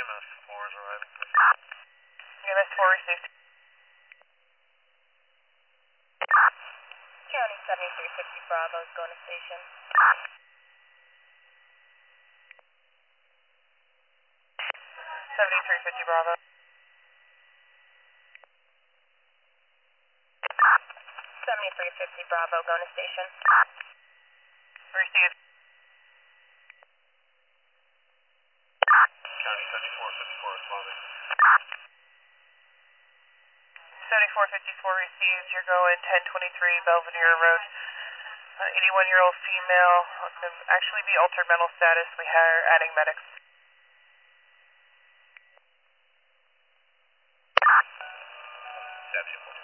MS4 is arriving. MS4 received. County 7350 Bravo is going to station. 7350 Bravo. 7350 Bravo going to station. Received. County 7454 responding. 7454 received. You're going 1023 Belvedere Road. 81-year-old female. Could actually be altered mental status. We are adding medics. 74.